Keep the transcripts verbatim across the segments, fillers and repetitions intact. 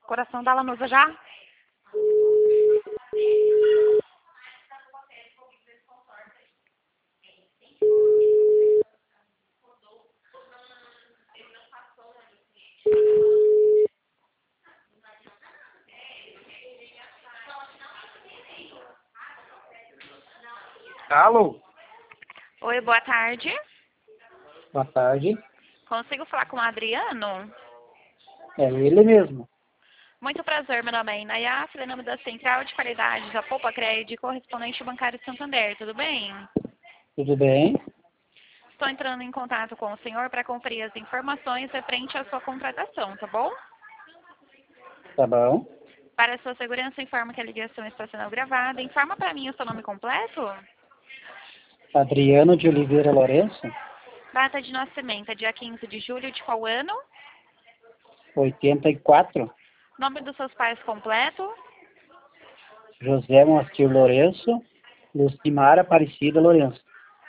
Coração da Lanusa já? Alô? Oi, boa tarde. Boa tarde. Consigo falar com o Adriano? É ele mesmo. Muito prazer, meu nome é Inayá, em nome da Central de Qualidade da Poupa Crédito, correspondente bancário de Santander, tudo bem? Tudo bem? Estou entrando em contato com o senhor para conferir as informações referente à sua contratação, tá bom? Tá bom. Para a sua segurança, informo que a ligação está sendo gravada. Informa para mim o seu nome completo? Adriano de Oliveira Lourenço, Data de nascimento, é dia quinze de julho de qual ano? oitenta e quatro. Nome dos seus pais completo? José Moacir Lourenço, Lucimar Aparecida Lourenço.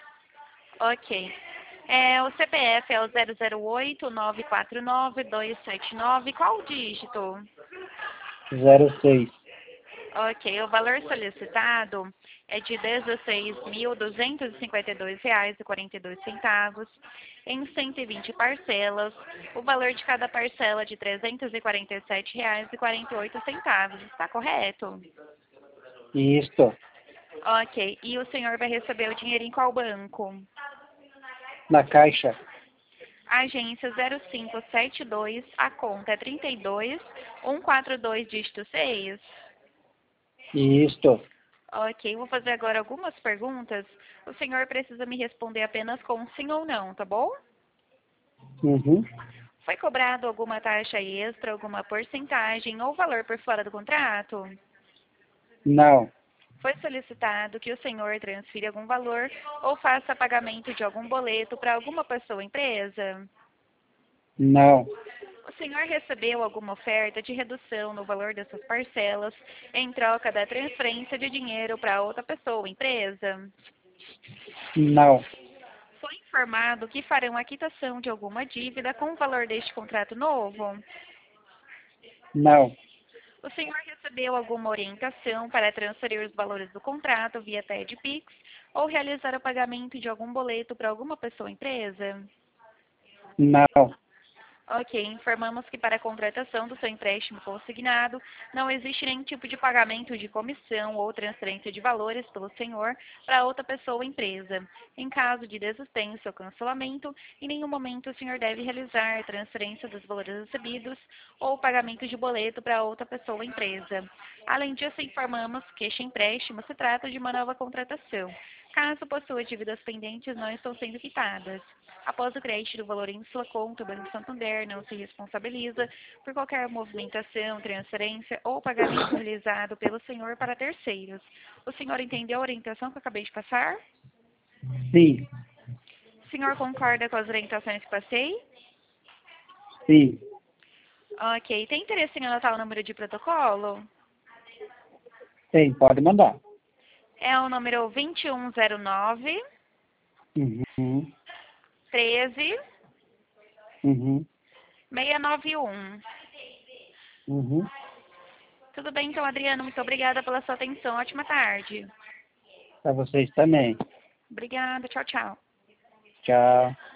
Ok. É, o C P F é o zero zero oito, nove quatro nove, dois sete nove. Qual o dígito? zero seis. Ok. O valor solicitado é de dezesseis mil duzentos e cinquenta e dois reais e quarenta e dois centavos em cento e vinte parcelas. O valor de cada parcela é de trezentos e quarenta e sete reais e quarenta e oito centavos. Está correto? Isto. Ok. E o senhor vai receber o dinheiro em qual banco? Na Caixa. Agência zero cinco sete dois, a conta é trinta e dois, cento e quarenta e dois, dígito seis. Isto. Ok, vou fazer agora algumas perguntas. O senhor precisa me responder apenas com sim ou não, tá bom? Uhum. Foi cobrado alguma taxa extra, alguma porcentagem ou valor por fora do contrato? Não. Foi solicitado que o senhor transfira algum valor ou faça pagamento de algum boleto para alguma pessoa ou empresa? Não. O senhor recebeu alguma oferta de redução no valor dessas parcelas em troca da transferência de dinheiro para outra pessoa ou empresa? Não. Foi informado que farão a quitação de alguma dívida com o valor deste contrato novo? Não. O senhor recebeu alguma orientação para transferir os valores do contrato via T E D Pix ou realizar o pagamento de algum boleto para alguma pessoa ou empresa? Não. Ok, informamos que para a contratação do seu empréstimo consignado não existe nenhum tipo de pagamento de comissão ou transferência de valores pelo senhor para outra pessoa ou empresa. Em caso de desistência ou cancelamento, em nenhum momento o senhor deve realizar a transferência dos valores recebidos ou pagamento de boleto para outra pessoa ou empresa. Além disso, informamos que este empréstimo se trata de uma nova contratação. Caso possua dívidas pendentes, não estão sendo quitadas. Após o crédito do valor em sua conta, o Banco Santander não se responsabiliza por qualquer movimentação, transferência ou pagamento realizado pelo senhor para terceiros. O senhor entendeu a orientação que eu acabei de passar? Sim. O senhor concorda com as orientações que passei? Sim. Ok. Tem interesse em anotar o número de protocolo? Tem. Pode mandar. É o número vinte e um zero nove, Uhum. treze, Uhum. seiscentos e noventa e um. Uhum. Tudo bem, então, Adriano. Muito obrigada pela sua atenção. Ótima tarde. Para vocês também. Obrigada. Tchau, tchau. Tchau.